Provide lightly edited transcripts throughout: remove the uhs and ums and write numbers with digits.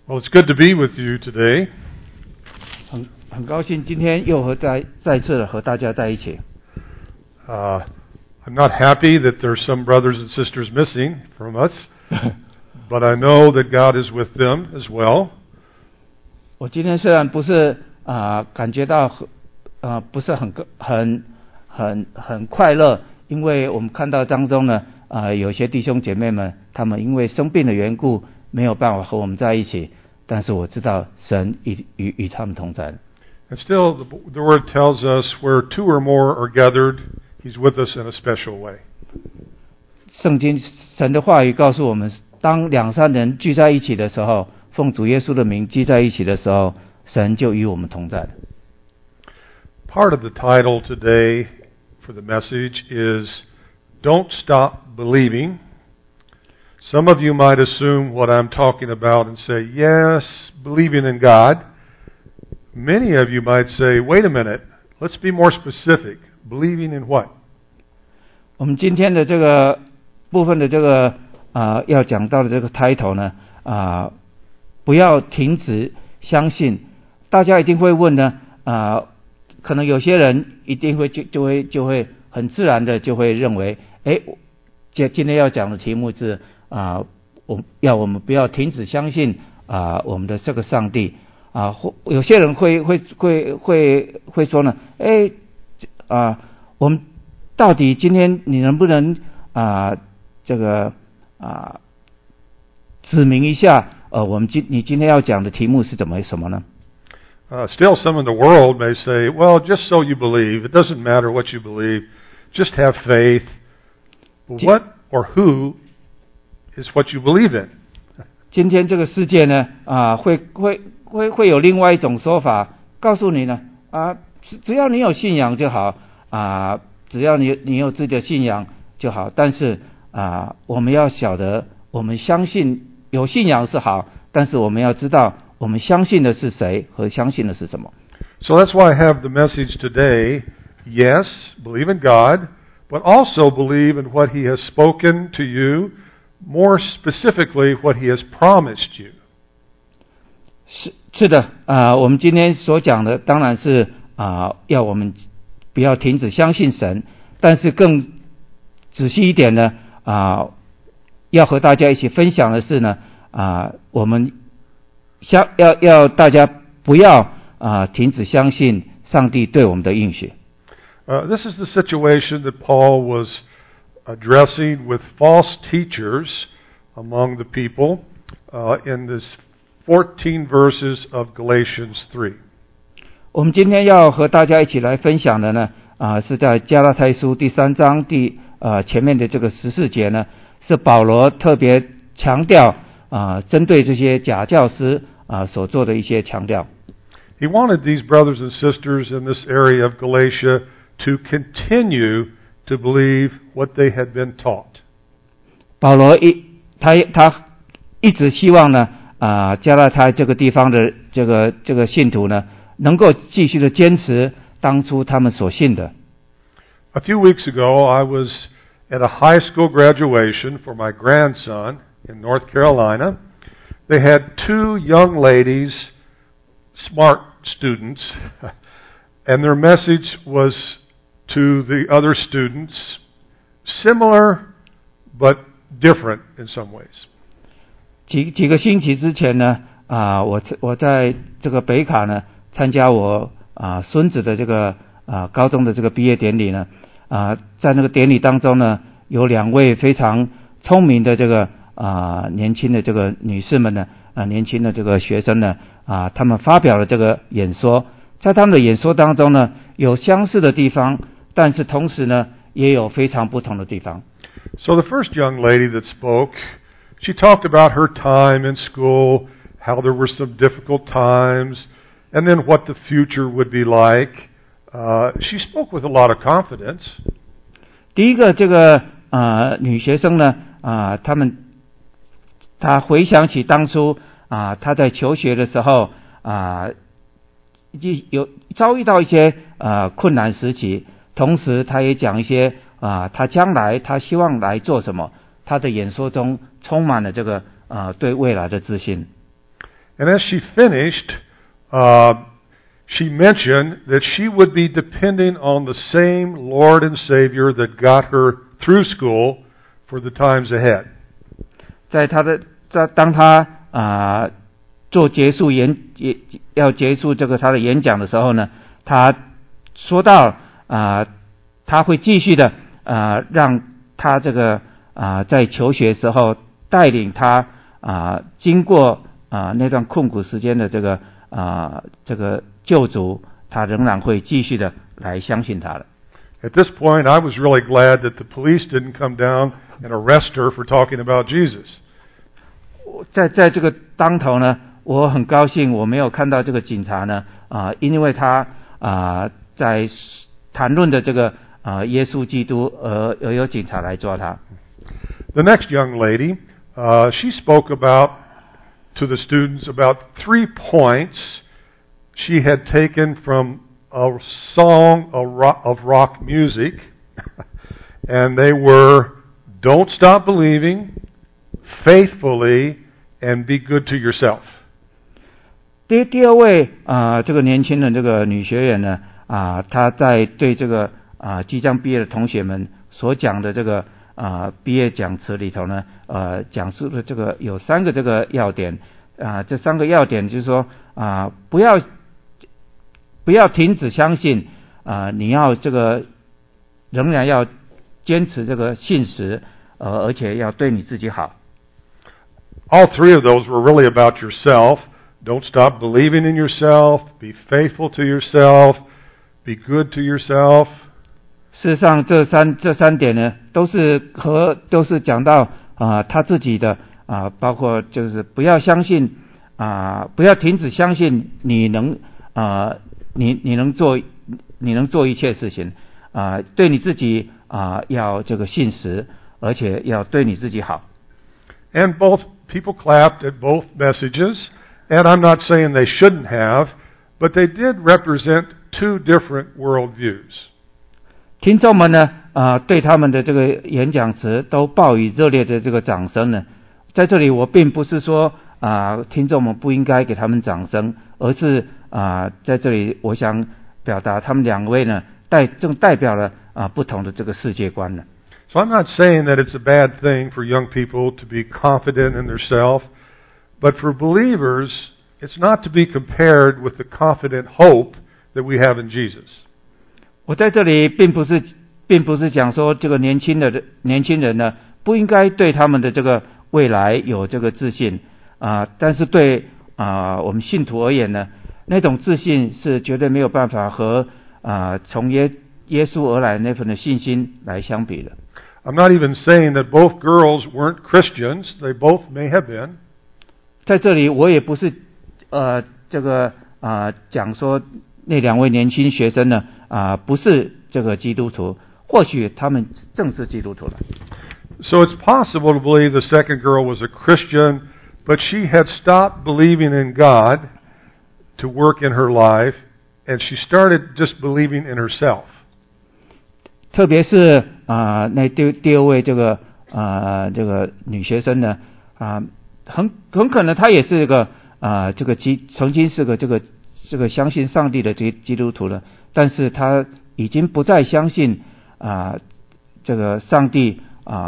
Well, it's good to be with you today. 很高兴今天又再次的和大家在一起。 I'm not happy that there's some brothers and sisters missing from us, but I know that God is with them as well. 我今天虽然不是感觉到不是很快乐，因为我们看到当中呢有些弟兄姐妹们他们因为生病的缘故没有办法和我们在一起，但是我知道神与他们同在。 And still, the Word tells us where two or more are gathered, He's with us in a special way. 圣经神的话语告诉我们，当两三人聚在一起的时候，奉主耶稣的名聚在一起的时候，神就与我们同在。 Part of the title today for the message is Don't Stop Believing. Some of you might assume what I'm talking about and say, yes, believing in God. Many of you might say, wait a minute, let's be more specific. Believing in what? 我们今天的这个部分的这个要讲到的这个 title 呢不要停止相信。大家一定会问呢可能有些人一定会就会很自然的就会认为，今天要讲的题目是我们不要停止相信我们的这个上帝有些人会说呢，我们到底今天你能不能这个指明一下你今天要讲的题目是什么呢 ？Still, some in the world may say, well, just so you believe, it doesn't matter what you believe, just have faith. But what or who is what you believe in? 今天这个世界呢会有另外一种说法告诉你呢只要你有信仰就好只要你有自己的信仰就好，但是我们要晓得我们相信有信仰是好，但是我们要知道我们相信的是谁和相信的是什么。 So that's why I have the message today. Yes, believe in God, but also believe in what He has spoken to you, more specifically what He has promised you. 是的我们今天所讲的当然是要我们不要停止相信神，但是更仔细一点呢要和大家一起分享的是呢我们要大家不要停止相信上帝对我们的应许。 This is the situation that Paul was addressing with false teachers among the people in this 14 verses of Galatians 3. 我们今天要和大家一起来分享的呢是在加拉太书第3章前面的这个14节呢，是保罗特别强调针对这些假教师所做的一些强调。 He wanted these brothers and sisters in this area of Galatia to continue to believe what they had been taught. 保罗他一直希望呢加拉太这个地方的这个信徒呢能够继续的坚持当初他们所信的。 A few weeks ago, I was at a high school graduation for my grandson in North Carolina. They had two young ladies, smart students, and their message was to the other students, similar but different in some ways. 几个星期之前呢我在这个北卡呢参加我孙子的这个高中的这个毕业典礼呢在那个典礼当中呢有两位非常聪明的这个年轻的这个女士们呢年轻的这个学生呢他们发表了这个演说，在他们的演说当中呢有相似的地方，但是同时呢也有非常不同的地方。 So the first young lady that spoke, she talked about her time in school, how there were some difficult times, and then what the future would be like. She spoke with a lot of confidence. 第一个这个女学生呢她回想起当初她在求学的时候有遭遇到一些困难时期，同时她也讲一些她将来她希望来做什么，她的演说中充满了这个对未来的自信。 And as she finished, she mentioned that she would be depending on the same Lord and Savior that got her through school for the times ahead. 当他做要结束这个他的演讲的时候呢，他说到他会继续的让他这个在求学时候带领他经过那段困苦时间的这个救主，他仍然会继续的来相信他的。 At this point, I was really glad that the police didn't come down and arrest her for talking about Jesus. 在这个当头呢，我很高兴我没有看到这个警察呢因为他在谈论的这个耶稣基督而有警察来抓他。 The next young lady, she spoke to the students about 3 points she had taken from a song of rock music, and they were, don't stop believing, faithfully, and be good to yourself. 第二位这个年轻人这个女学员呢她在对这个即将毕业的同学们所讲的这个毕业讲词里头呢讲述了这个有3个这个要点这3个要点就是说不要停止相信你要这个仍然要坚持这个信实而且要对你自己好。 All 3 of those were really about yourself. Don't stop believing in yourself. Be faithful to yourself. Be good to yourself. 事实上，这三点呢，都是讲到他自己的包括就是不要相信不要停止相信你能做一切事情对你自己要这个信实，而且要对你自己好。 And both people clapped at both messages, and I'm not saying they shouldn't have, but they did represent 2 different worldviews. 听众们呢对他们的这个演讲词都报以热烈的这个掌声呢。在这里我并不是说听众们不应该给他们掌声，而是在这里我想表达他们2位呢正代表了不同的这个世界观呢。 So I'm not saying that it's a bad thing for young people to be confident in themselves, but for believers, it's not to be compared with the confident hope that we have in Jesus. 我在这里并不是讲说这个年轻人呢不应该对他们的这个未来有这个自信但是对我们信徒而言呢，那种自信是绝对没有办法和从耶稣而来那份的信心来相比的。 I'm not even saying that both girls weren't Christians. They both may have been. 在这里我也不是这个讲说那2位年轻学生呢不是这个基督徒，或许他们正是基督徒了。 So it's possible to believe the second girl was a Christian, but she had stopped believing in God to work in her life, and she started just believing in herself. 特别是那第二位这个女学生呢很可能她也是一个这个曾经是个这个相信上帝的基督徒了，但是她已经不再相信这个上帝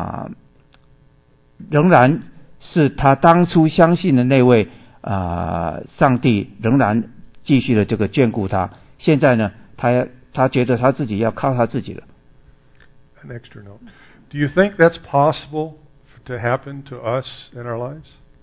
仍然是她当初相信的那位上帝仍然继续的这个眷顾她。现在呢她觉得她自己要靠她自己了。 An extra note. Do you think that's possible to happen to us in our lives?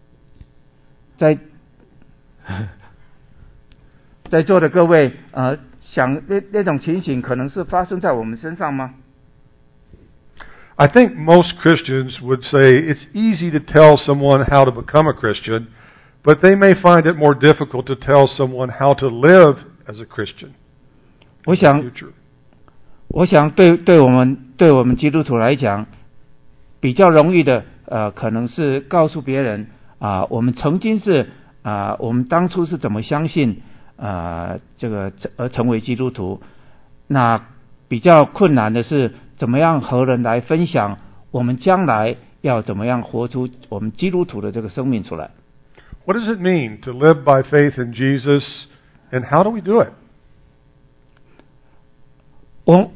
在座的各位想那种情形可能是发生在我们身上吗？ I think most Christians would say it's easy to tell someone how to become a Christian, but they may find it more difficult to tell someone how to live as a Christian. 我想对我们基督徒来讲比较容易的可能是告诉别人我们曾经是我们当初是怎么相信这个而成为基督徒。那比较困难的是怎么样和人来分享我们将来要怎么样活出我们基督徒的这个生命出来。 What does it mean to live by faith in Jesus, and how do we do it? 我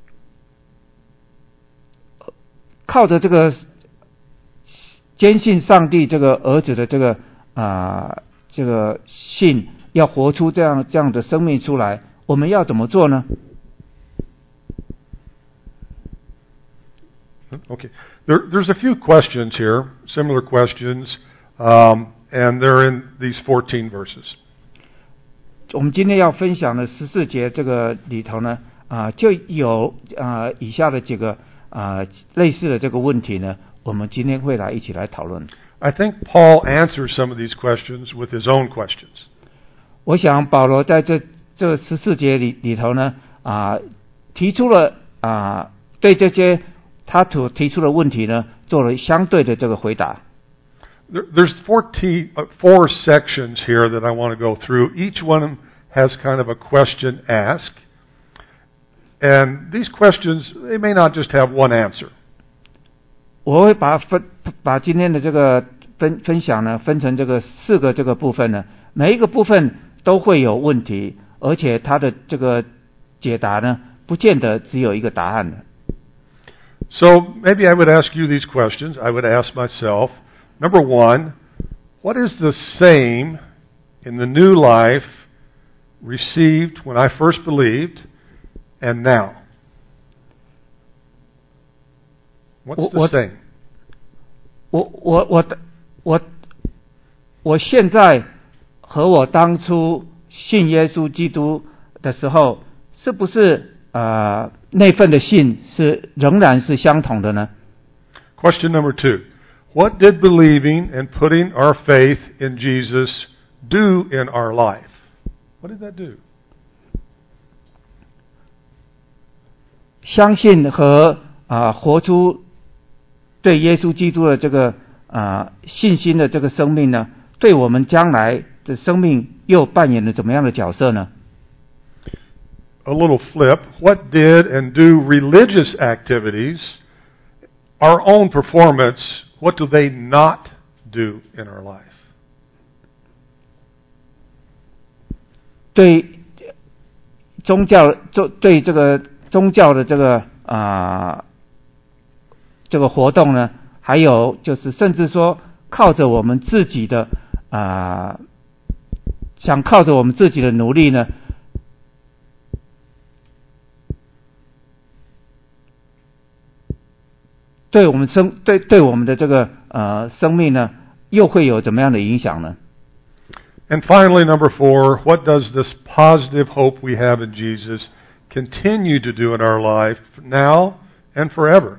靠着这个坚信上帝这个儿子的这个这个信，要活出这样的生命出来，我们要怎么做呢？ Okay. There's a few questions here, similar questions, and they're in these 14 verses. 我们今天要分享的14节这个里头呢，就有以下的几个类似的这个问题呢，我们今天会一起来讨论。 I think Paul answers some of these questions with his own questions. 我想保罗在这14节里头呢，提出了对这些他所提出的问题呢，做了相对的这个回答。 There's 4 sections here that I want to go through. Each one has kind of a question asked. And these questions, they may not just have one answer. 我会把今天的这个分享呢，分成这个4个这个部分呢，每一个部分都会有问题，而且它的这个解答呢，不见得只有一个答案的。 So maybe I would ask you these questions. I would ask myself, number 1, what is the same in the new life received when I first believed and now? What's the same? 我现在和我当初信耶稣基督的时候，是不是那份的信仍然是相同的呢？ Question number 2. What did believing and putting our faith in Jesus do in our life? What did that do? 相信和活出对耶稣基督的这个信心的这个生命呢，对我们将来的生命又扮演了怎么样的角色呢？ A little flip. What did and do religious activities, our own performance, what do they not do in our life? 对宗教对这个宗教的这个这个活动呢，还有就是甚至说靠着我们自己的想靠着我们自己的努力呢，对我们的这个生命呢，又会有怎么样的影响呢？ And finally, number 4, what does this positive hope we have in Jesus continue to do in our life now and forever?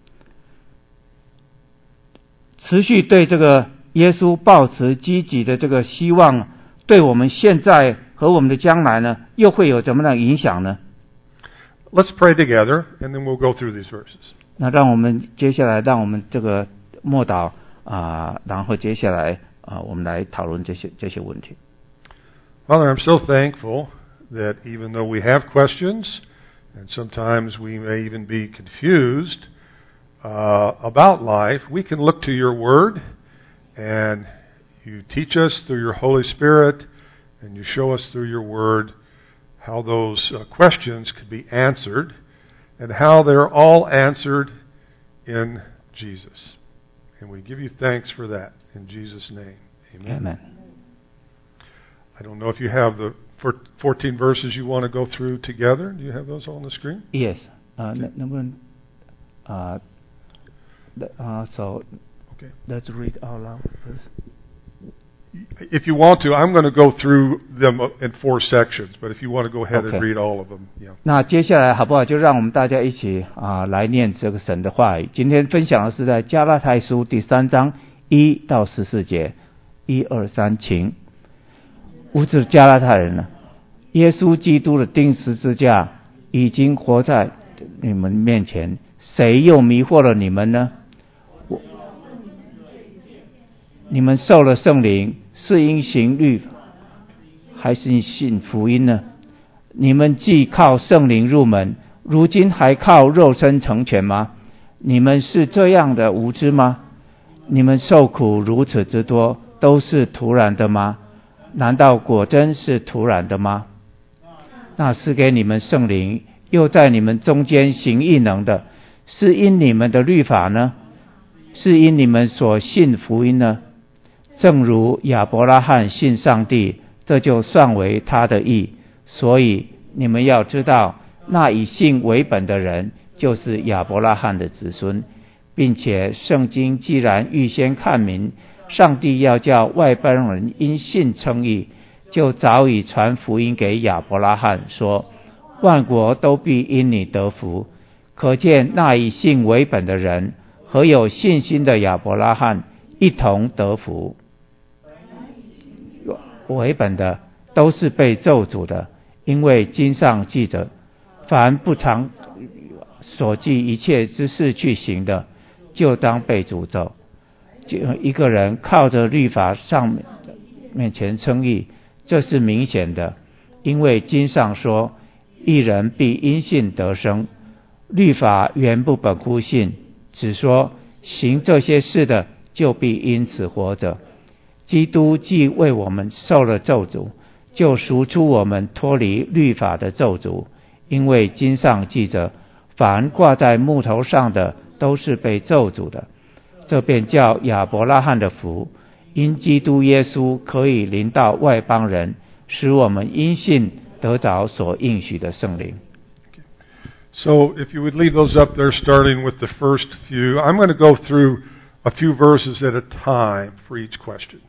持续对这个耶稣抱持积极的这个希望，对我们现在和我们的将来呢，又会有怎么样的影响呢？ Let's pray together, and then we'll go through these verses. 那让我们接下来，让我们这个默祷然后接下来我们来讨论这些问题。 Father, I'm so thankful that even though we have questions, and sometimes we may even be confused about life, we can look to your Word, and you teach us through your Holy Spirit, and you show us through your Word how those questions could be answered, and how they're all answered in Jesus. And we give you thanks for that. In Jesus' name, amen. Amen. I don't know if you have the 14 verses you want to go through together. Do you have those all on the screen? Yes. 能不能so Okay. let's read out loud first. If you want to, I'm going to go through them in 4 sections, but if you want to go ahead Okay. and read all of them, yeah. 那接下来好不好？就让我们大家一起来念这个神的话语。今天分享的是在加拉太书第3章1到14节，1、2、3，请。无指加拉太人了，耶稣基督的钉十字架已经活在你们面前，谁又迷惑了你们呢？你们受了圣灵，是因行律还是信福音呢？你们既靠圣灵入门，如今还靠肉身成全吗？你们是这样的无知吗？你们受苦如此之多， 都是徒然的吗？难道果真是徒然的吗？那赐给你们圣灵，又在你们中间行异能的，是因你们的律法呢？是因你们所信福音呢？正如亚伯拉罕信上帝，这就算为他的义。所以你们要知道，那以信为本的人，就是亚伯拉罕的子孙，并且圣经既然预先看明，上帝要叫外邦人因信称义，就早已传福音给亚伯拉罕，说万国都必因你得福。可见那以信为本的人和有信心的亚伯拉罕一同得福。为本的都是被咒诅的，因为经上记着，凡不常所记一切之事去行的，就当被诅咒。就一个人靠着律法上面前称义，这是明显的，因为经上说，义人必因信得生。律法原不本乎信，只说行这些事的就必因此活着。基督既为我们受了咒诅，就赎出我们脱离律法的咒诅，因为经上记着，凡挂在木头上的都是被咒诅的。这便叫亚伯拉罕的福，因基督耶稣可以临到外邦人，使我们因信得着所应许的圣灵。 So if you would leave those up there starting with the first few, I'm going to go through a few verses at a time for each question.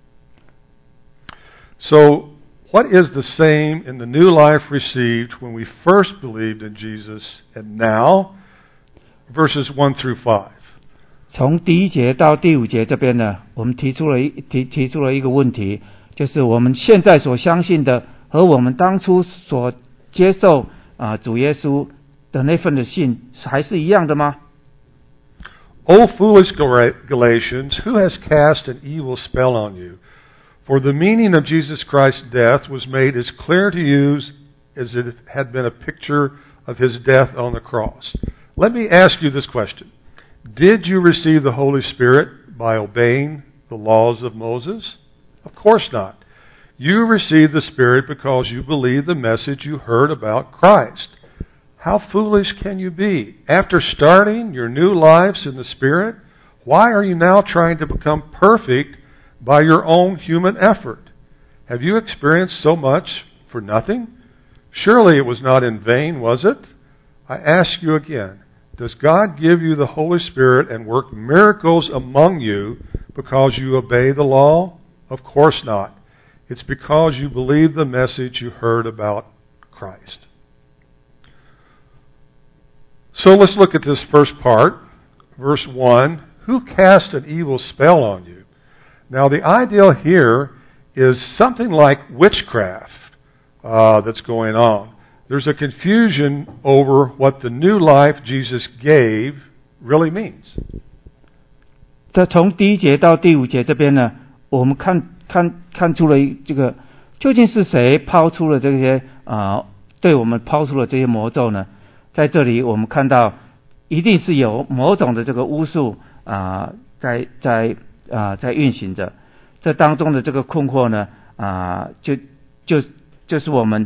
So what is the same in the new life received when we first believed in Jesus and now? Verses 1 through 5. 从第一节到第五节这边呢，我们提出了一个问题，就是我们现在所相信的和我们当初所接受主耶稣的那份的信还是一样的吗？ O foolish Galatians, who has cast an evil spell on you? For the meaning of Jesus Christ's death was made as clear to you as it had been a picture of his death on the cross. Let me ask you this question. Did you receive the Holy Spirit by obeying the laws of Moses? Of course not. You received the Spirit because you believed the message you heard about Christ. How foolish can you be? After starting your new lives in the Spirit, why are you now trying to become perfect by your own human effort? Have you experienced so much for nothing? Surely it was not in vain, was it? I ask you again, does God give you the Holy Spirit and work miracles among you because you obey the law? Of course not. It's because you believe the message you heard about Christ. So let's look at this first part, verse 1. Who cast an evil spell on you? Now the ideal here is something like witchcraft that's going on. There's a confusion over what the new life Jesus gave really means. 这从第一节到第五节这边呢，我们看出了这个究竟是谁抛出了这些对我们抛出了这些魔咒呢？在这里我们看到一定是有某种的这个巫术在运行着。这当中的这个困惑呢就是我们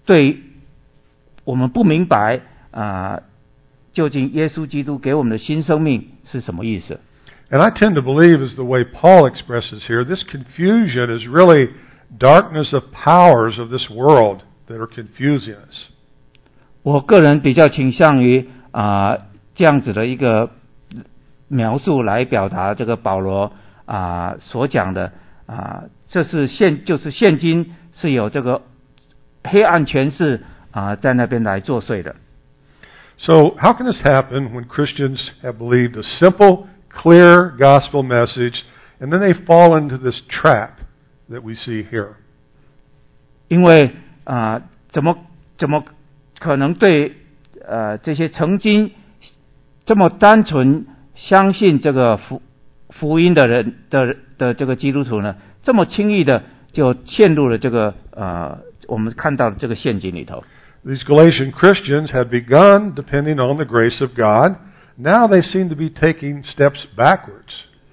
不明白究竟耶稣基督给我们的新生命是什么意思。 And I tend to believe, as the way Paul expresses here, this confusion is really darkness of powers of this world that are confusing us. 我个人比较倾向于这样子的一个描述来表达这个保罗所讲的就是现今是有这个黑暗权势在那边来作祟的。 So how can this happen when Christians have believed a simple, clear gospel message and then they fall into this trap that we see here? 因为怎么可能对这些曾经这么单纯相信这个福音的人的这个基督徒呢，这么轻易的就陷入了这个我们看到的这个陷阱里头。 These Galatian Christians had begun depending on the grace of God. Now they seem to be taking steps backwards.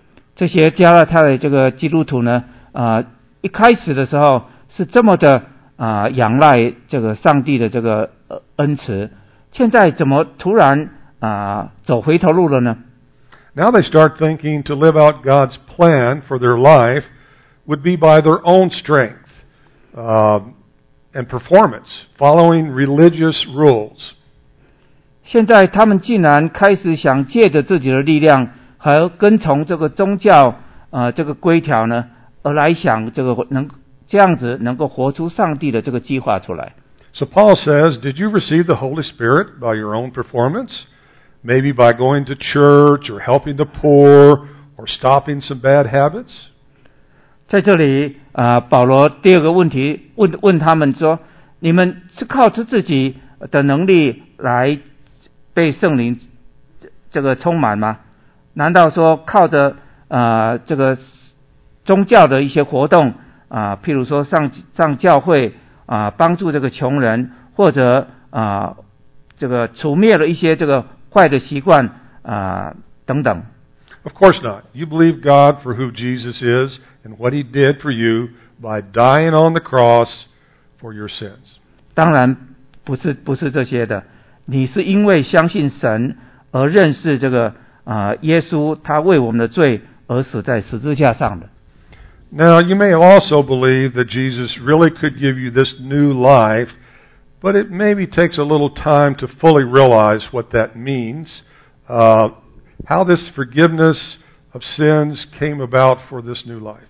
这些加拉太的这个基督徒呢，一开始的时候是这么的仰赖这个上帝的这个恩慈，现在怎么突然走回头路了呢？ Now they start thinking to live out God's plan for their life would be by their own strength and performance, following religious rules. 现在他们竟然开始想借着自己的力量和跟从这个宗教这个规条呢，而来想这样子能够活出上帝的这个计划出来。 So Paul says, did you receive the Holy Spirit by your own performance? Maybe by going to church or helping the poor or stopping some bad habits? 在这里保罗第二个问题问他们说，你们是靠着自己的能力来被圣灵这个充满吗？难道说靠着这个宗教的一些活动譬如说上教会帮助这个穷人，或者这个除灭了一些这个坏的习惯等等。 Of course not. You believe God for who Jesus is and what He did for you by dying on the cross for your sins. 当然不是这些的，你是因为相信神而认识这个耶稣，他为我们的罪而死在十字架上的。 Now, you may also believe that Jesus really could give you this new life, but it maybe takes a little time to fully realize what that means, how this forgiveness of sins came about for this new life.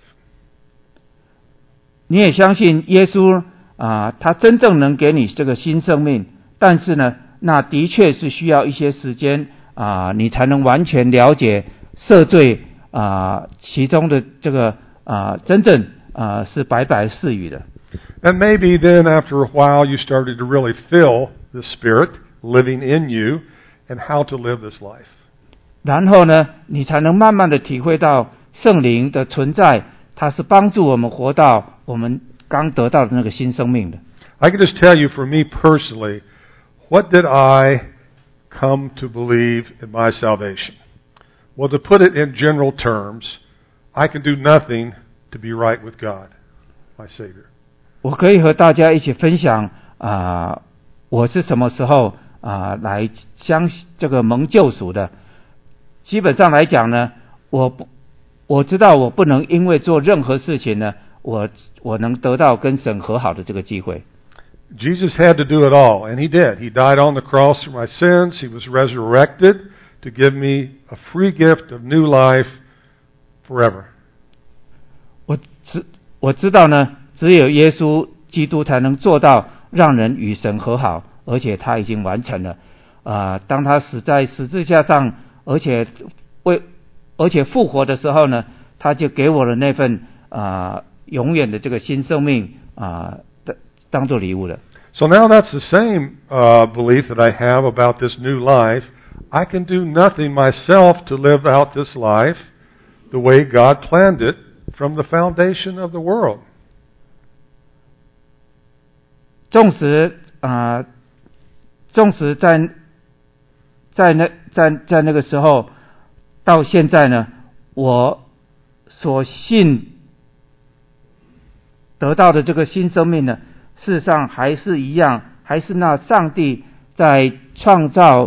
你也相信耶稣他真正能给你这个新生命，但是呢，那的确是需要一些时间你才能完全了解赦罪其中的这个真正是白白赐予的。 And maybe then after a while you started to really feel the Spirit living in you and how to live this life. 然后呢，你才能慢慢的体会到圣灵的存在，它是帮助我们活到我们刚得到的那个新生命的。 I can just tell you for me personally, what did I come to believe in my salvation? Well, to put it in general terms, I can do nothing to be right with God, my Savior. 我可以和大家一起分享我是什么时候来相信这个蒙救赎的。基本上来讲呢，我知道我不能因为做任何事情呢，我能得到跟神和好的这个机会。 Jesus had to do it all, and He did. He died on the cross for my sins. He was resurrected to give me a free gift of new life forever. 我知道呢，只有耶稣基督才能做到让人与神和好，而且他已经完成了。当他死在十字架上，而且复活的时候呢，他就给我了那份永远的这个新生命当做礼物了。 So now that's the same belief that I have about this new life. I can do nothing myself to live out this life the way God planned it from the foundation of the world. 纵使在那个时候到现在呢，我所信得到的这个新生命呢，事实上还是一样，还是那上帝在创造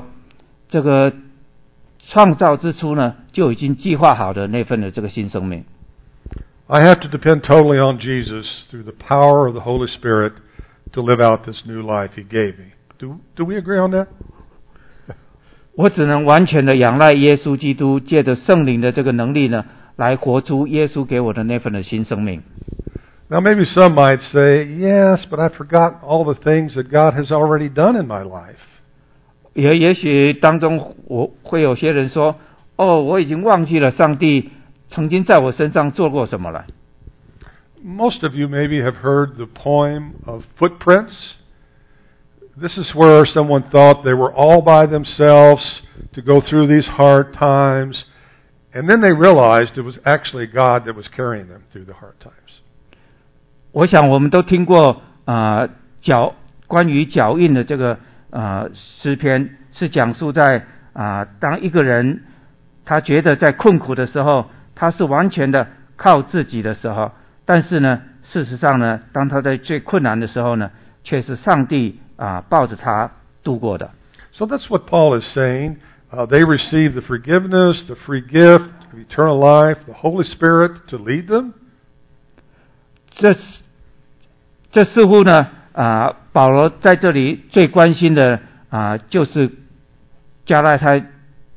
之初呢，就已经计划好的那份的这个新生命。 I have to depend totally on Jesus through the power of the Holy Spirit to live out this new life He gave me. Do we agree on that? 我只能完全的仰赖耶稣基督，借着圣灵的这个能力呢，来活出耶稣给我的那份的新生命。 Now maybe some might say, yes, but I forgot all the things that God has already done in my life. 也许当中我会有些人说，我已经忘记了上帝曾经在我身上做过什么了。 Most of you maybe have heard the poem of Footprints. This is where someone thought they were all by themselves to go through these hard times, and then they realized it was actually God that was carrying them through the hard times. 我想我们都听过关于脚印的这个诗篇，是讲述在当一个人他觉得在困苦的时候， 他是完全的靠自己的时候，但是呢，事实上呢，当他在最困难的时候呢，却是上帝抱着他度过的。 So that's what Paul is saying. They receive the forgiveness, the free gift of eternal life, the Holy Spirit to lead them. 这似乎呢，保罗在这里最关心的就是加拉太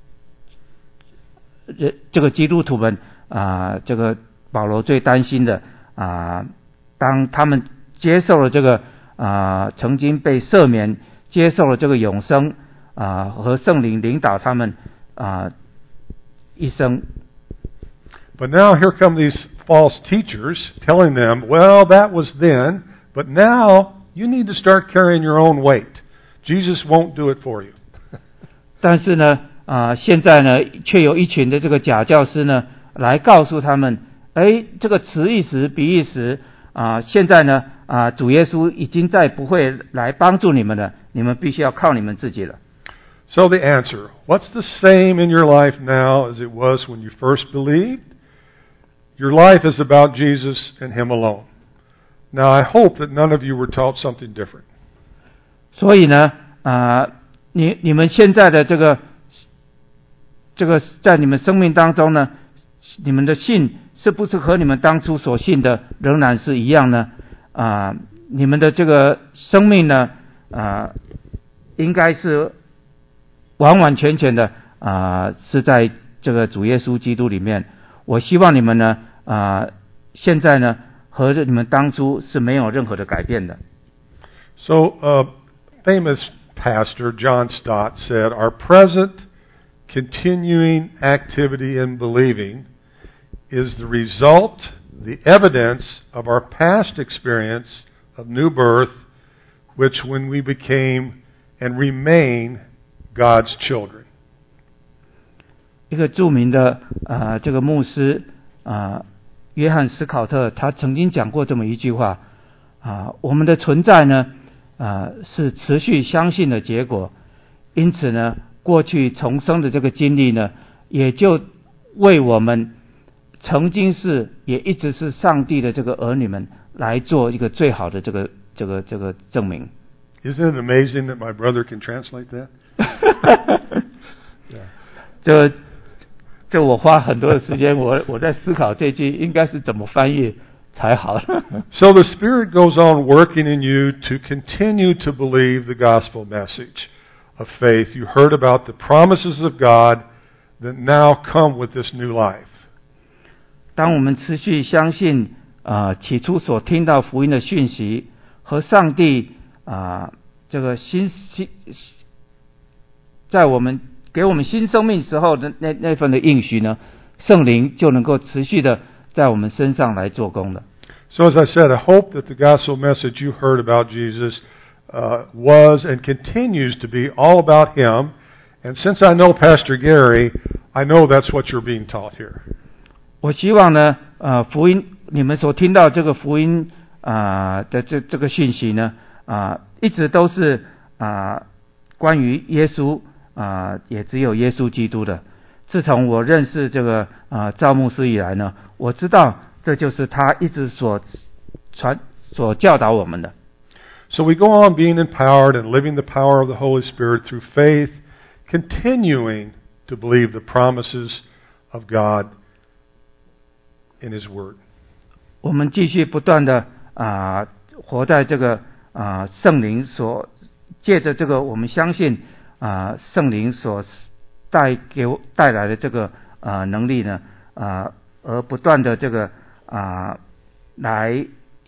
这个基督徒们这个保罗最担心的当他们接受了这个曾经被赦免，接受了这个永生和圣灵领导他们一生。 But now here come these false teachers telling them, well, that was then, but now you need to start carrying your own weight. Jesus won't do it for you. 但是呢，现在呢，却有一群的这个假教师呢，来告诉他们，这个此一时彼一时现在呢，主耶稣已经再不会来帮助你们了，你们必须要靠你们自己了。 So the answer, what's the same in your life now as it was when you first believed? Your life is about Jesus and Him alone. Now, I hope that none of you were taught something different. 所以呢，你们现在的这个在你们生命当中呢，你们的信是不是和你们当初所信的仍然是一样呢？你们的这个生命呢，应该是完完全全的是在这个主耶稣基督里面。我希望你们呢，现在呢，和你们当初是没有任何的改变的。 So, famous pastor John Stott said, our present continuing activity in believing is the result, the evidence of our past experience of new birth, which when we became and remain God's children. 一个著名的这个牧师约翰斯考特，他曾经讲过这么一句话我们的存在呢是持续相信的结果，因此呢，过去重生的这个经历呢，也就为我们曾经是也一直是上帝的这个儿女们来做一个最好的这个证明。 Isn't it amazing that my brother can translate that? 这我花很多的时间，我在思考这句应该是怎么翻译才好。 So the Spirit goes on working in you to continue to believe the gospel message of faith. You heard about the promises of God that now come with this new life. 当我们持续相信起初所听到福音的讯息和上帝这个在我们给我们新生命时候的那份的应许呢，圣灵就能够持续的在我们身上来做工的。 So as I said, I hope that the gospel message you heard about Jesus was and continues to be all about Him. And since I know Pastor Gary, I know that's what you're being taught here. 我希望呢，福音你们所听到这个福音的这个讯息呢，一直都是关于耶稣也只有耶稣基督的。自从我认识这个赵牧师以来呢，我知道这就是他一直所教导我们的。 So we go on being empowered and living the power of the Holy Spirit through faith, continuing to believe the promises of God in His Word. 我们继续不断的活在这个圣灵所借着这个我们相信圣灵所带来的这个能力呢而不断的这个来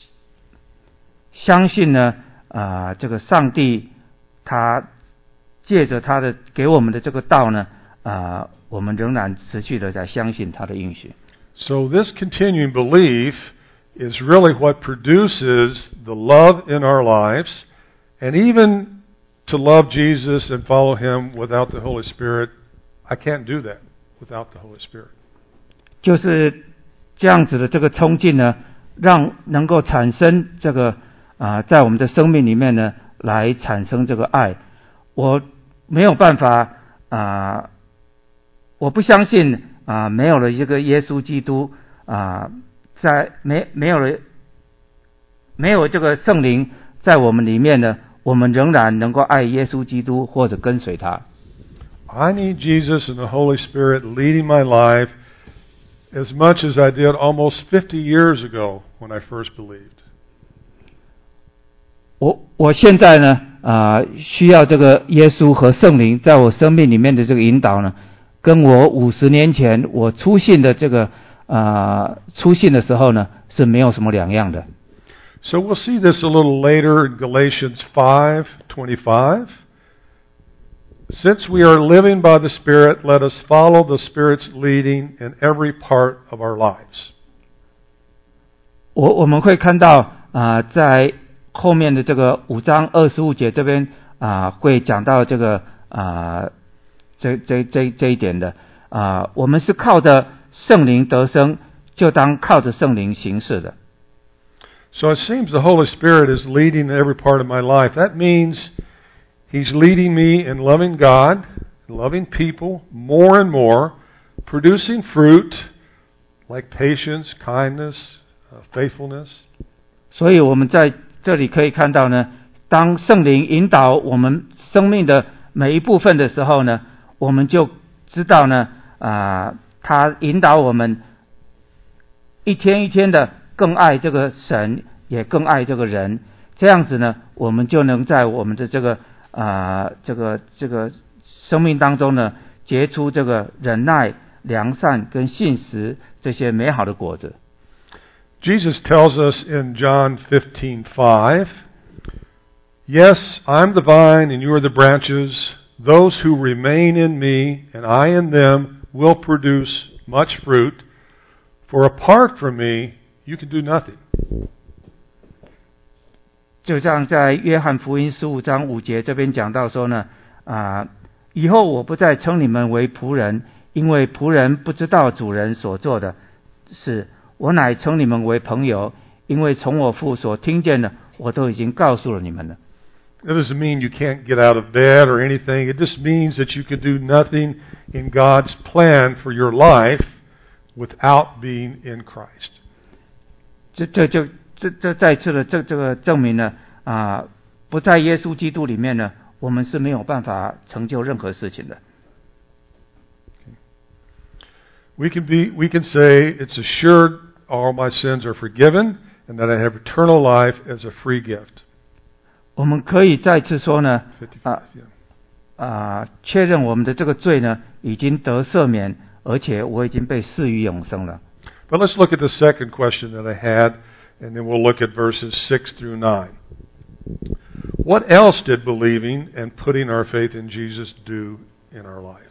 相信呢这个上帝他借着他的给我们的这个道呢我们仍然持续的在相信他的应许。 So this continuing belief is really what produces the love in our lives, and even to love Jesus and follow Him without the Holy Spirit, I can't do that without the Holy Spirit. 就是这样子的这个冲劲呢，让能够产生这个在我们的生命里面呢，来产生这个爱。我没有办法我不相信没有了这个耶稣基督在没有这个圣灵在我们里面呢，我们仍然能够爱耶稣基督或者跟随他。 I need Jesus and the Holy Spirit leading my life as much as I did almost 50 years ago when I first believed. 我现在呢需要这个耶稣和圣灵在我生命里面的这个引导呢，跟我50年前我初信的这个初信的时候呢是没有什么两样的。 So we'll see this a little later in Galatians 5:25. Since we are living by the Spirit, let us follow the Spirit's leading in every part of our lives. 我们会看到在后面的这个5章25节这边会讲到这个这一点的我们是靠着圣灵得生，就当靠着圣灵行事的。 So it seems the Holy Spirit is leading in every part of my life. That means He's leading me in loving God, loving people more and more, producing fruit like patience, kindness, faithfulness. 所以我们在这里可以看到呢，当圣灵引导我们生命的每一部分的时候呢，我们就知道呢他引导我们一天一天的更爱这个神，也更爱这个人。这样子呢，我们就能在我们的这个生命当中呢，结出这个忍耐、良善跟信实这些美好的果子。 Jesus tells us in John 15:5, Yes, I'm the vine and you are the branches. Those who remain in me and I in them will produce much fruit. For apart from me, you can do nothing. 就像在约翰福音15章5节这边讲到说呢以后我不再称你们为仆人，因为仆人不知道主人所做的事，我乃称你们为朋友，因为从我父所听见的我都已经告诉了你们了。 That doesn't mean you can't get out of bed or anything. It just means that you can do nothing in God's plan for your life without being in Christ. 这再次的这个证明呢不在耶稣基督里面呢，我们是没有办法成就任何事情的。 We can say it's assured all my sins are forgiven and that I have eternal life as a free gift. 我们可以再次说呢确认我们的这个罪呢已经得赦免，而且我已经被赐予永生了。 But let's look at the second question that I had, and then we'll look at verses 6 through 9. What else did believing and putting our faith in Jesus do in our life?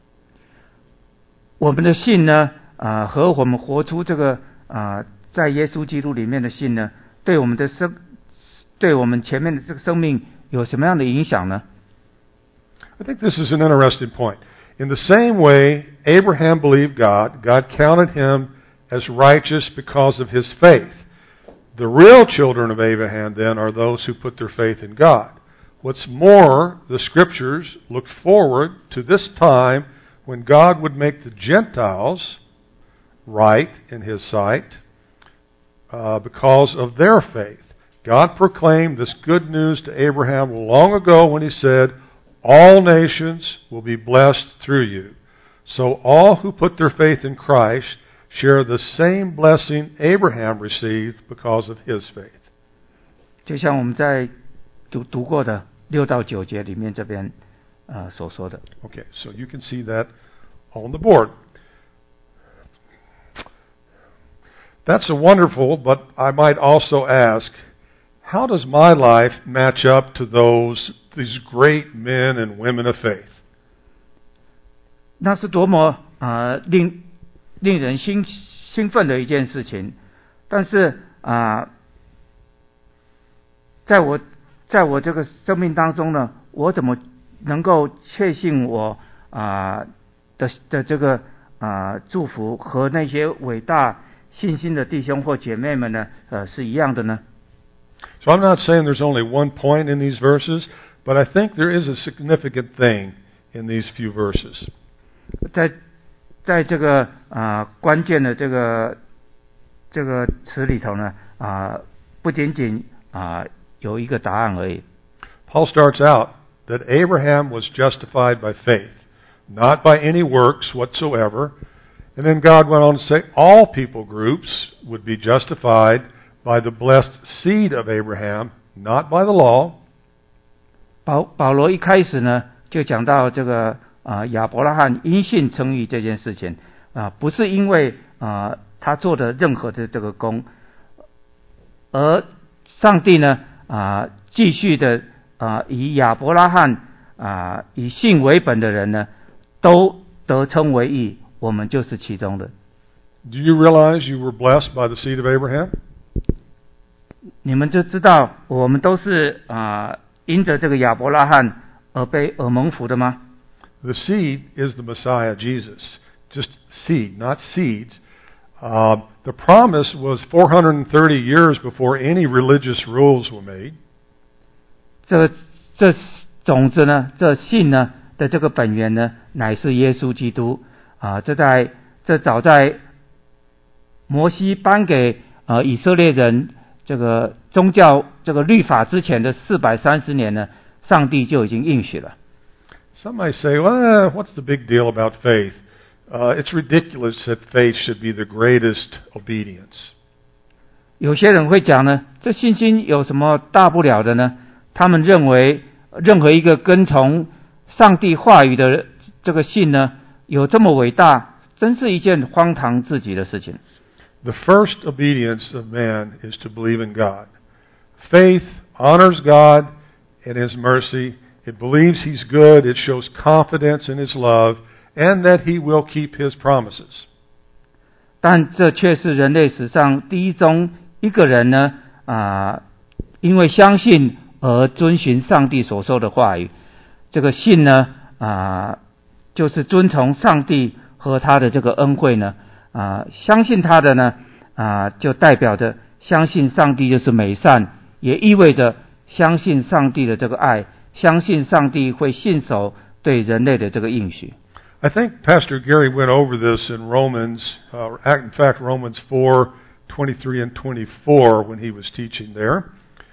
我们的信呢和我们活出这个在耶稣基督里面的信呢，对我们前面的这个生命有什么样的影响呢？ I think this is an interesting point. In the same way Abraham believed God, God counted him as righteous because of his faith. The real children of Abraham then are those who put their faith in God. What's more, the Scriptures look forward to this time when God would make the Gentiles right in His sight because of their faith. God proclaimed this good news to Abraham long ago when He said, All nations will be blessed through you. So all who put their faith in Christ share the same blessing Abraham received because of his faith. 就像我们在读过的6到9节里面这边所说的。 Okay, so you can see that on the board. That's a wonderful, but I might also ask, how does my life match up to these great men and women of faith? 那是多么令人兴奋的一件事情，但是在我这个生命当中呢，我怎么能够确信我的这个祝福和那些伟大信心的弟兄或姐妹们呢是一样的呢？ So I'm not saying there's only one point in these verses, but I think there is a significant thing in these few verses. 在这个关键的这个词里头呢不仅仅有一个答案而已。 Paul starts out that Abraham was justified by faith, not by any works whatsoever. And then God went on to say all people groups would be justified by the blessed seed of Abraham, not by the law. 保罗一开始呢就讲到这个亚伯拉罕因信称义这件事情不是因为他做的任何的这个功，而上帝呢继续的以亚伯拉罕以信为本的人呢都得称为义，我们就是其中的。 Do you realize you were blessed by the seed of Abraham? 你们就知道我们都是因着这个亚伯拉罕而蒙福的吗？ The seed is the Messiah, Jesus. Just seed, not seeds. The promise was 430 years before any religious rules were made. 这种子呢，这信呢的这个本源呢，乃是耶稣基督这早在摩西颁给以色列人这个宗教这个律法之前的430年呢，上帝就已经应许了。 Some might say, well, what's the big deal about faith? It's ridiculous that faith should be the greatest obedience. 有些人会讲呢，这信心有什么大不了的呢？他们认为任何一个跟从上帝话语的这个信呢，有这么伟大，真是一件荒唐至极的事情。 The first obedience of man is to believe in God. Faith honors God and His mercy. It believes He's good. It shows confidence in His love, and that He will keep His promises. 但这却是人类史上第一宗一个人呢因为相信而遵循上帝所说的话语。这个信呢就是遵从上帝和他的这个恩惠呢相信他的呢就代表着相信上帝就是美善，也意味着相信上帝的这个爱，相信上帝会信守对人类的这个应许。 I think Pastor Gary went over this in Romans, in fact Romans 4:23 and 24 when he was teaching there.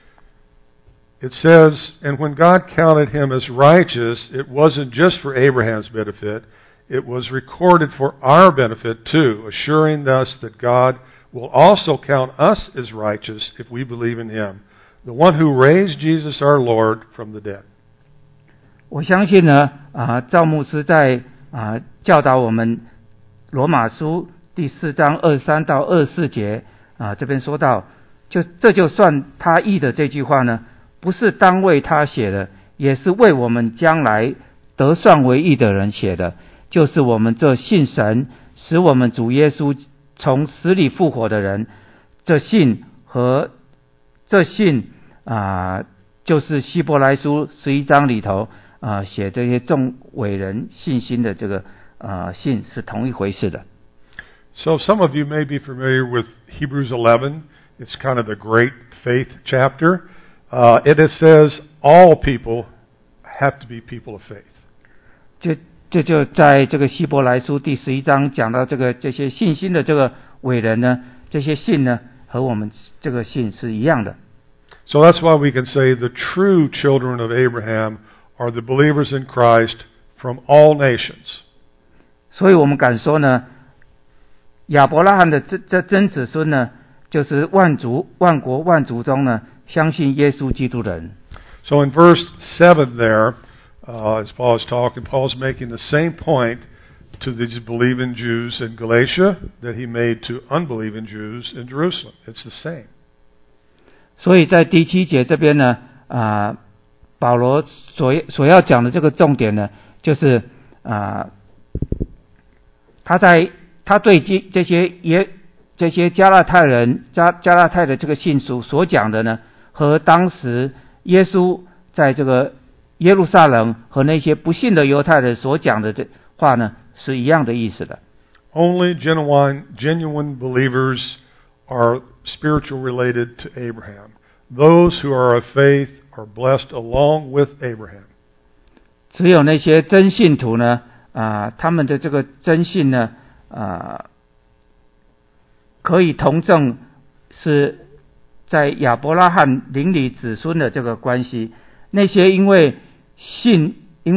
It says, and when God counted him as righteous, it wasn't just for Abraham's benefit, it was recorded for our benefit too, assuring us that God will also count us as righteous if we believe in Him, the one who raised Jesus our Lord from the dead. 我相信呢赵牧师在教导我们罗马书第4章23到24节这边说到，这就算他义的这句话呢，不是单为他写的，也是为我们将来得算为义的人写的，就是我们这信神使我们主耶稣从死里复活的人。这信就是希伯来书11章里头写这些众伟人信心的这个信是同一回事的。 So some of you may be familiar with Hebrews 11. It's kind of the great faith chapter. It says all people have to be people of faith. 就在这个希伯来书第11章讲到这些信心的这个伟人呢，这些信呢和我们这个信是一样的。 So that's why we can say the true children of Abraham are the believers in Christ from all nations. 所以我们敢说呢，亚伯拉罕的这真子孙呢，就是万国万族中呢相信耶稣基督的人。 So in verse 7 there, as Paul is talking, Paul's making the same point to these believing Jews in Galatia that he made to unbelieving Jews in Jerusalem. It's the same. 所以在第7节这边呢保罗所要讲的这个重点呢，就是他对这些加拉太的这个信徒所讲的呢，和当时耶稣在这个耶路撒冷和那些不信的犹太人所讲的这话呢，是一样的意思的。 Only genuine believers are spiritual related to Abraham. Those who are of faith are blessed along with Abraham. 只有那些真信徒呢他们的这个真信呢可以同证是在亚伯拉罕邻里子孙的这个关系，那些因为信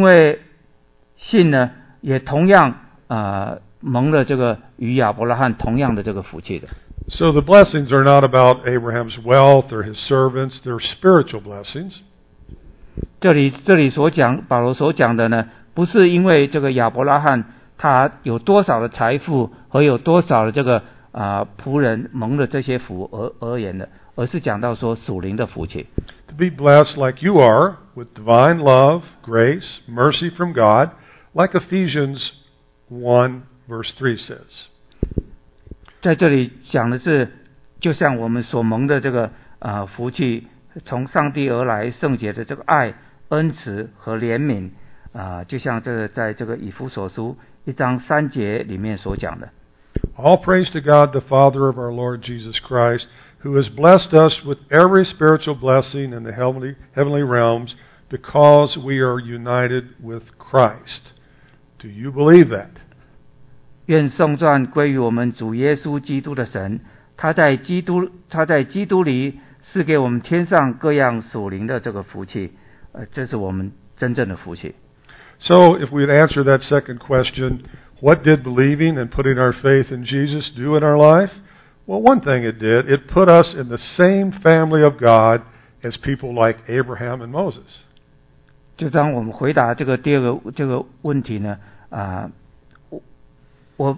呢，也同样蒙了这个与亚伯拉罕同样的这个福气的。 So the blessings are not about Abraham's wealth or his servants, they're spiritual blessings. 这里所讲，保罗所讲的呢，不是因为这个亚伯拉罕他有多少的财富和有多少的这个仆人蒙了这些福而言的，而是讲到说属灵的福气。 To be blessed like you are, with divine love, grace, mercy from God, like Ephesians 1 verse 3 says. 在这里讲的是，就像我们所蒙的这个福气，从上帝而来圣洁的这个爱、恩慈和怜悯就像在这个以弗所书1章3节里面所讲的。 All praise to God, the Father of our Lord Jesus Christ, who has blessed us with every spiritual blessing in the heavenly realms, because we are united with Christ. Do you believe that? 愿颂赞归于我们主耶稣基督的神，他在基督里赐给我们天上各样属灵的这个福气，这是我们真正的福气。 So, if we'd answer that second question, what did believing and putting our faith in Jesus do in our life? Well, one thing it did, it put us in the same family of God as people like Abraham and Moses. 就当我们回答这个第二个这个问题呢我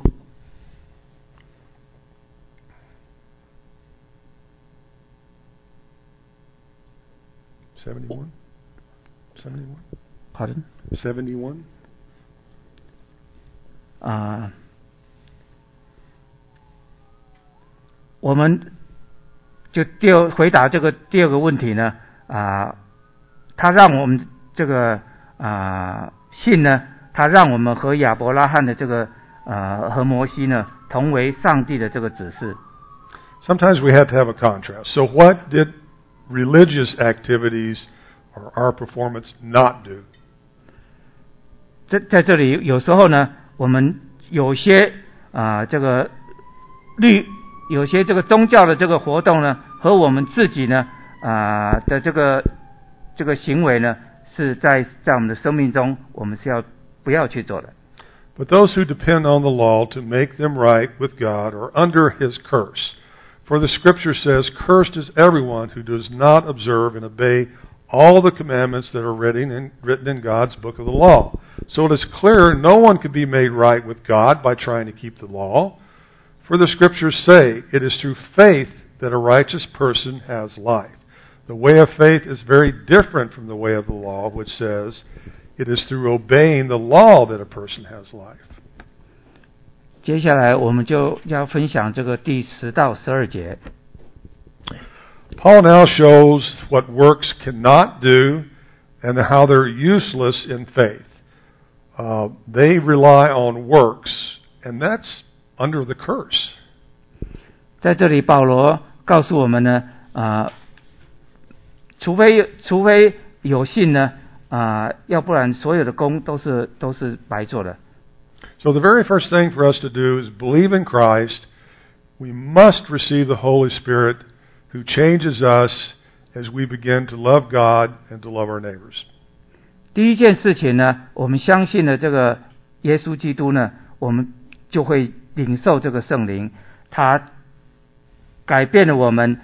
71? Pardon? 71? 我们就回答这个第二个问题呢他让我们这个信呢，他让我们和亚伯拉罕的这个和摩西呢同为上帝的这个指示。 Sometimes we have to have a contrast. So what did religious activities or our performance not do? 在这里有时候呢，我们有些有些这个宗教的这个活动呢，和我们自己呢的这个行为呢，是在我们的生命中，我们是不要去做的。 But those who depend on the law to make them right with God are under his curse. For the Scripture says, "Cursed is everyone who does not observe and obey all the commandments that are written in God's book of the law." So it is clear no one can be made right with God by trying to keep the law. For the Scriptures say, "It is through faith that a righteous person has life." The way of faith is very different from the way of the law, which says, "It is through obeying the law that a person has life." 接下来我们就要分享这个第10到12节。 Paul now shows what works cannot do and how they're useless in faith. They rely on works, and that's under the curse. 在这里，保罗告诉我们呢，除非有信呢，要不然所有的功都是白做的。 So the very first thing for us to do is believe in Christ. We must receive the Holy Spirit who changes us as we begin to love God and to love our neighbors. 第一件事情呢，我们相信了这个耶稣基督呢，我们就会领受这个圣灵，他改变了我们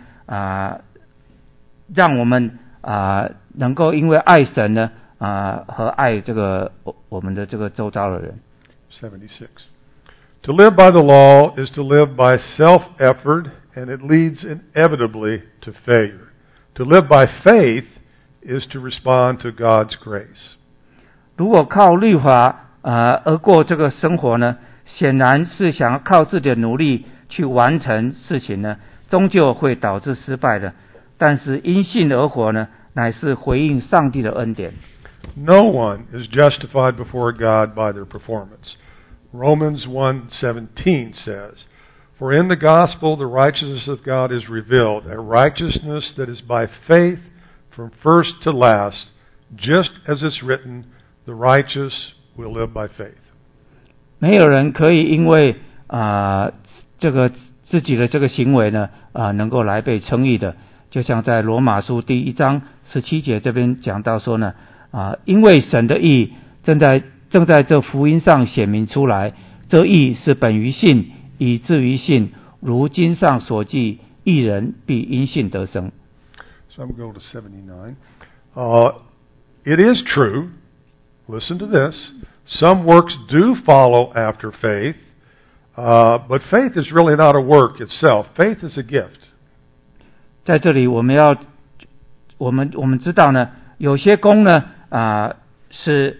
让我们能够因为爱神呢和爱这个我们的这个周遭的人。 76. To live by the law is to live by self-effort, and it leads inevitably to failure. To live by faith is to respond to God's grace. 如果靠律法而过这个生活呢，显然是想要靠自己的努力去完成事情呢，终究会导致失败的。但是因信而活呢，乃是回应上帝的恩典。 No one is justified before God by their performance. Romans 1:17 says, "For in the gospel the righteousness of God is revealed, a righteousness that is by faith from first to last, just as it's written, the righteous will live by faith." 没有人可以因为这个自己的这个行为呢能够来被称义的。就像在罗马书第1章17节这边讲到说呢因为神的义正在这福音上显明出来，这义是本于信，以至于信，如经上所记，义人必因信得生。 So I'm going to 79. It is true, listen to this, some works do follow after faith, but faith is really not a work itself. Faith is a gift. 在这里我们知道呢，有些功呢是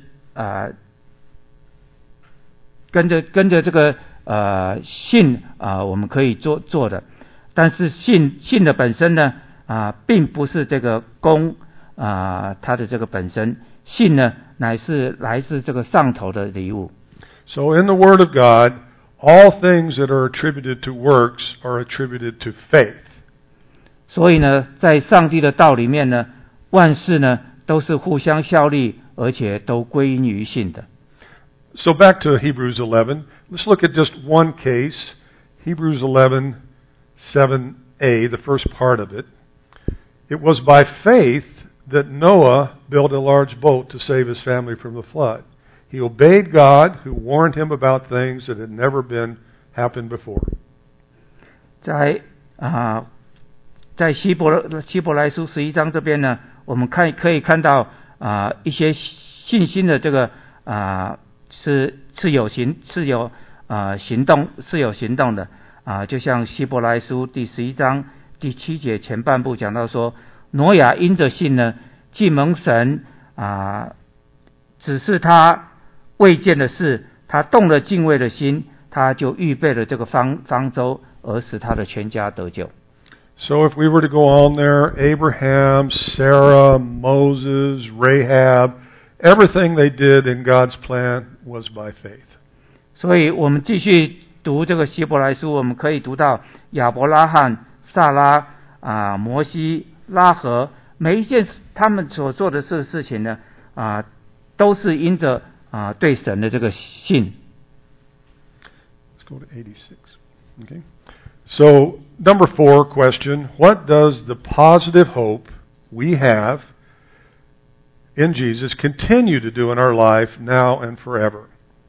跟着这个信我们可以做的，但是信的本身呢并不是这个功它的这个本身，信呢乃是来自这个上头的礼物。 So in the Word of God, all things that are attributed to works are attributed to faith. 所以呢，在上帝的道里面呢，万事呢都是互相效力，而且都归因于信的。 So back to Hebrews 11. Let's look at just one case. Hebrews 11, 7a, the first part of it. It was by faith that Noah built a large boat to save his family from the flood. He obeyed God, who warned him about things that had never happened before. 在希伯来书11章这边呢，我们可以看到一些信心的这个是有行动的就像希伯来书第11章第7节前半部讲到说，挪亚因着信呢，既蒙神只是他未见的事，他动了敬畏的心，他就预备了这个方舟，而使他的全家得救。 So if we were to go on there, Abraham, Sarah, Moses, Rahab, everything they did in God's plan was by faith. 所以我们继续读这个希伯来书，我们可以读到亚伯拉罕、撒拉摩西、拉合，每一件他们所做的事情呢都是因着对神的这个信。 Let's go to 86. Okay. So, number 4 question, what does the positive hope we have in Jesus continue to do in our life now and forever?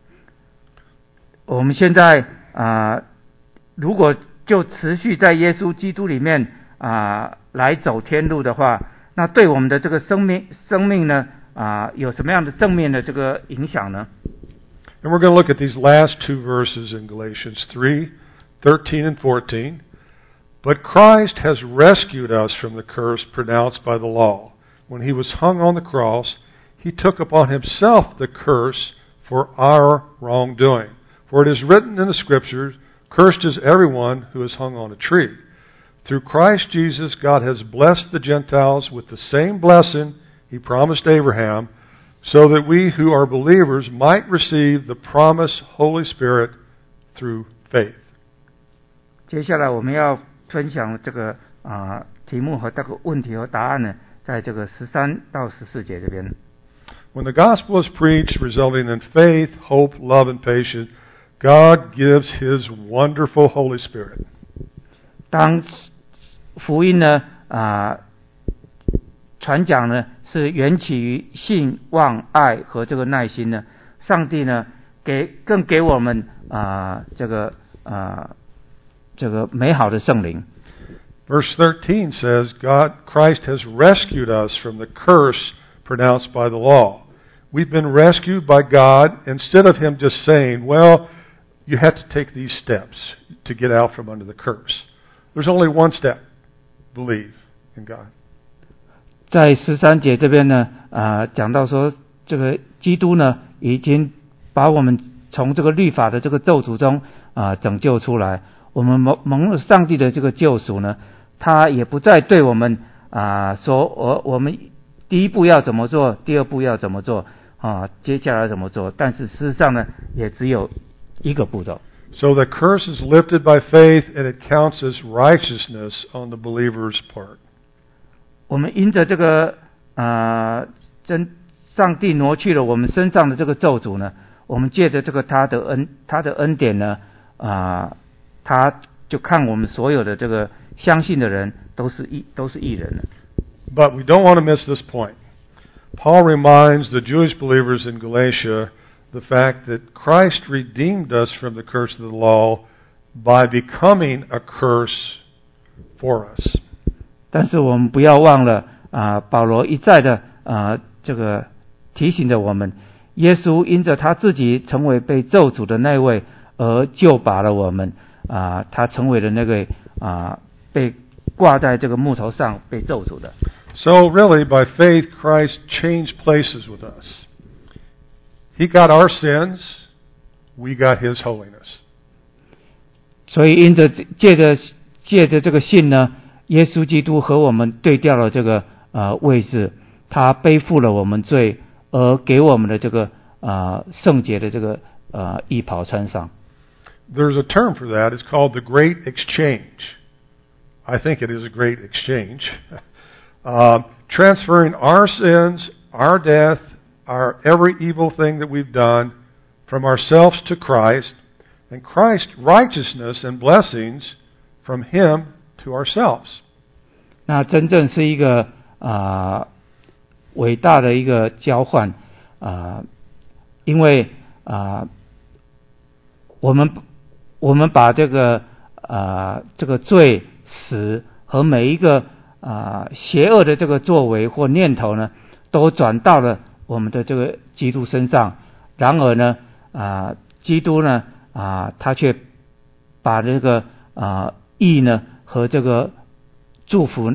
我们现在如果就持续在耶稣基督里面来走天路的话，那对我们的这个生命呢有什么样的正面的这个影响呢？ And we're going to look at these last 2 verses in Galatians 3:13 and 14. But Christ has rescued us from the curse pronounced by the law. When he was hung on the cross, he took upon himself the curse for our wrongdoing. For it is written in the Scriptures, cursed is everyone who is hung on a tree. Through Christ Jesus, God has blessed the Gentiles with the same blessing he promised Abraham, so that we who are believers might receive the promised Holy Spirit through faith. 接下来我们要分享这个题目和这个问题和答案呢，在这个13到14节这边。 When the gospel is preached, resulting in faith, hope, love, and patience, God gives His wonderful Holy Spirit. 当福音呢传讲呢是缘起于信望爱和这个耐心呢，上帝呢更给我们这个美好的圣灵。 Verse 13 says, Christ has rescued us from the curse pronounced by the law. We've been rescued by God instead of Him just saying, well, you have to take these steps to get out from under the curse. There's only one step. Believe in God. 在13节这边呢讲到说，这个基督呢已经把我们从这个律法的这个咒诅中拯救出来。我们蒙了上帝的这个救赎呢，他也不再对我们说我们第一步要怎么做，第二步要怎么做接下来怎么做，但是事实上呢也只有一个步骤。 So the curse is lifted by faith and it counts as righteousness on the believer's part. 我们因着这个上帝挪去了我们身上的这个咒诅呢，我们借着这个他的恩典呢他就看我们所有的这个相信的人都是义人了。 But we don't want to miss this point. Paul reminds the Jewish believers in Galatia the fact that Christ redeemed us from the curse of the law by becoming a curse for us. 但是我们不要忘了保罗一再的这个提醒着我们，耶稣因着他自己成为被咒诅的那位而救拔了我们他成为了那个被挂在这个木头上被咒诅的。 So really, by faith, Christ changed places with us. He got our sins, we got His holiness. 所以因着借着这个信呢，耶稣基督和我们对调了这个位置，他背负了我们罪，而给我们的这个圣洁的这个衣袍穿上。 There's a term for that. It's called the Great Exchange. I think it is a great exchange. Transferring our sins, our death, our every evil thing that we've done from ourselves to Christ, and Christ's righteousness and blessings from Him to ourselves. 那真正是一个伟大的一个交换因为我们把这个罪死和每一个邪恶的这个作为或念头呢，都转到了我们的这个基督身上。然而呢基督呢他却把这个义呢和这个祝福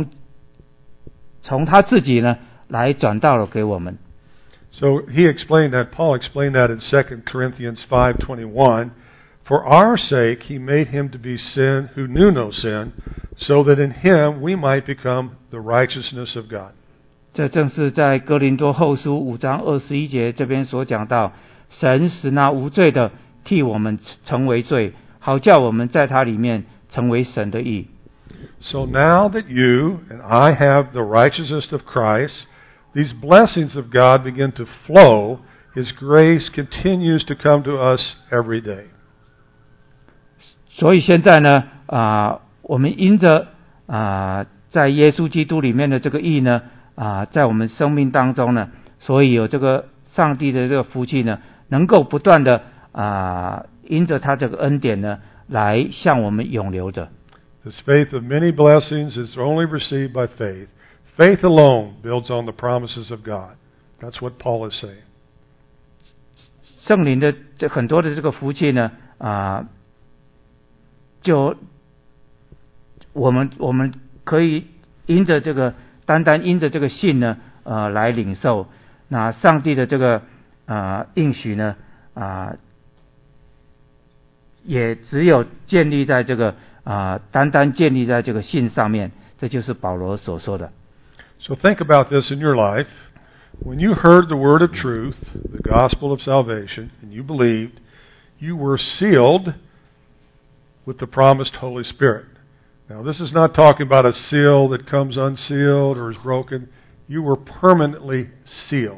从他自己呢来转到了给我们。 So Paul explained that in 2 Corinthians 5:21. For our sake he made him to be sin who knew no sin, so that in him we might become the righteousness of God. 这正是在哥林多后书5章21节这边所讲到，神使那无罪的替我们成为罪，好叫我们在他里面成为神的义。 So now that you and I have the righteousness of Christ, these blessings of God begin to flow. His grace continues to come to us every day. 所以现在呢我们因着在耶稣基督里面的这个义呢在我们生命当中呢，所以有这个上帝的这个福气呢，能够不断的因着他这个恩典呢，来向我们涌流着。 This faith of many blessings is only received by faith. Faith alone builds on the promises of God. That's what Paul is saying. 圣灵的这很多的这个福气呢就我们可以因着这个单单因着这个信呢来领受。那上帝的这个应许呢也只有建立在这个单单建立在这个信上面。这就是保罗所说的。 So think about this in your life. When you heard the word of truth, the gospel of salvation, and you believed, you were sealed with the promised Holy Spirit. Now, this is not talking about a seal that comes unsealed or is broken. You were permanently sealed.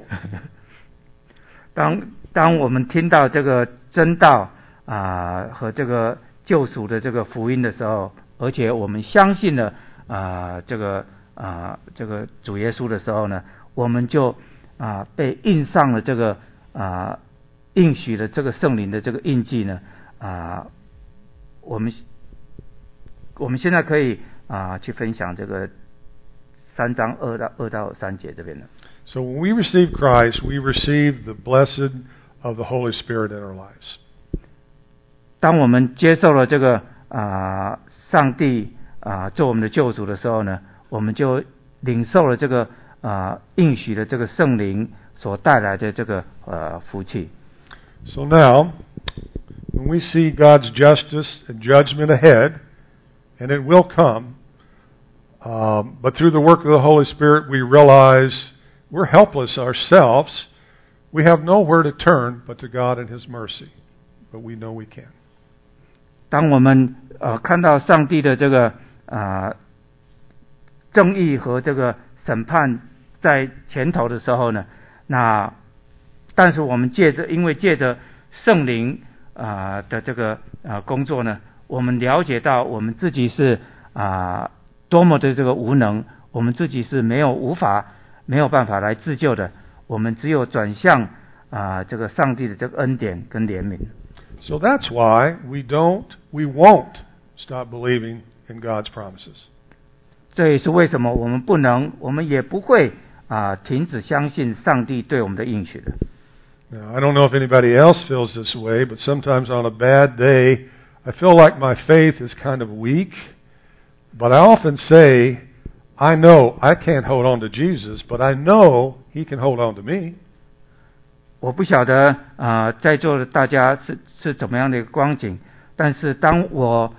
当我们听到这个真道和这个救赎的这个福音的时候，而且我们相信了这个主耶稣的时候呢，我们就被印上了这个应许的这个圣灵的这个印记呢我们现在可以去分享这个3章2到3节这边的。 So when we receive Christ, we receive the blessed of the Holy Spirit in our lives. 当我们接受了这个上帝做我们的救主的时候呢，我们就领受了这个应许的这个圣灵所带来的这个福气。 So now, when we see God's justice and judgment ahead, and it will come, but through the work of the Holy Spirit, we realize we're helpless ourselves. We have nowhere to turn but to God and His mercy. But we know we can. 当我们看到上帝的这个正义和这个审判在前头的时候呢，但是我们因为借着圣灵的这个工作呢，我们了解到我们自己是多么的这个无能，我们自己是没有办法来自救的，我们只有转向这个上帝的这个恩典跟怜悯。 So that's why we won't stop believing in God's promises. 这也是为什么我们也不会停止相信上帝对我们的应许的。 Now, I don't know if anybody else feels this way, but sometimes on a bad day, I feel like my faith is kind of weak. But I often say, I know I can't hold on to Jesus, but I know He can hold on to me. 我不晓得在座的大家是怎么样的一个光景，但是当我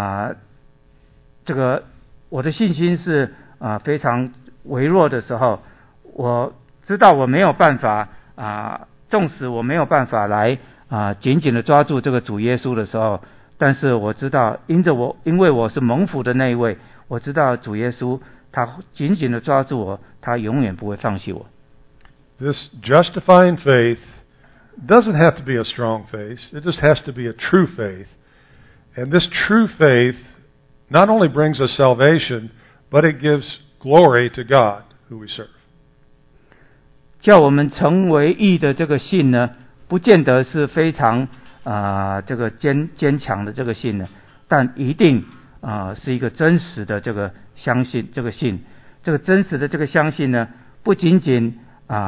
我的信心是非常微弱的时候，我知道我没有办法纵使我没有办法来紧紧的抓住这个主耶稣的时候，但是我知道因为我是蒙福的那一位，我知道主耶稣他紧紧的抓住我，他永远不会放弃我。 This justifying faith doesn't have to be a strong faith. It just has to be a true faith. And this true faith not only brings us salvation, but it gives glory to God who we serve. 叫我们成为义的这个信呢，不见得是非常这个坚强的这个信呢，但一定是一个真实的这个相信，这个信，这个真实的这个相信呢，不仅仅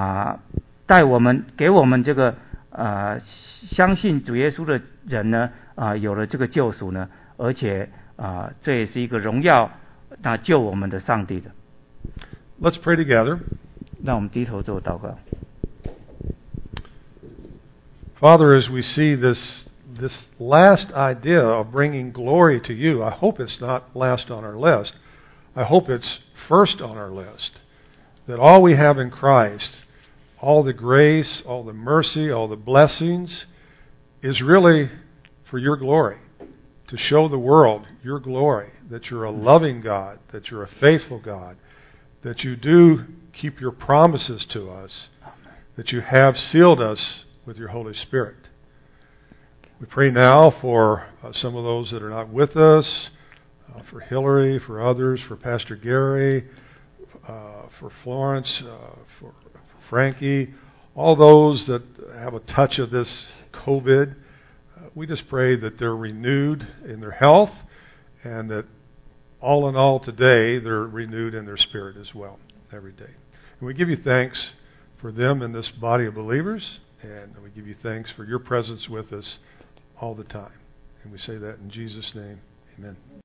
给我们这个相信主耶稣的人呢有了这个救赎呢，而且这也是一个荣耀救我们的上帝的。 Let's pray together. 让我们低头做祷告。 Father, as we see this last idea of bringing glory to you, I hope it's not last on our list. I hope it's first on our list. That all we have in Christ, all the grace, all the mercy, all the blessings, is really for your glory. To show the world your glory, that you're a loving God, that you're a faithful God, that you do keep your promises to us, that you have sealed us with your Holy Spirit. We pray now for some of those that are not with us, for Hillary, for others, for Pastor Gary, for Florence, for Frankie, all those that have a touch of this COVID. We just pray that they're renewed in their health and that all in all today they're renewed in their spirit as well every day. And we give you thanks for them in this body of believers, and we give you thanks for your presence with us all the time. And we say that in Jesus' name. Amen.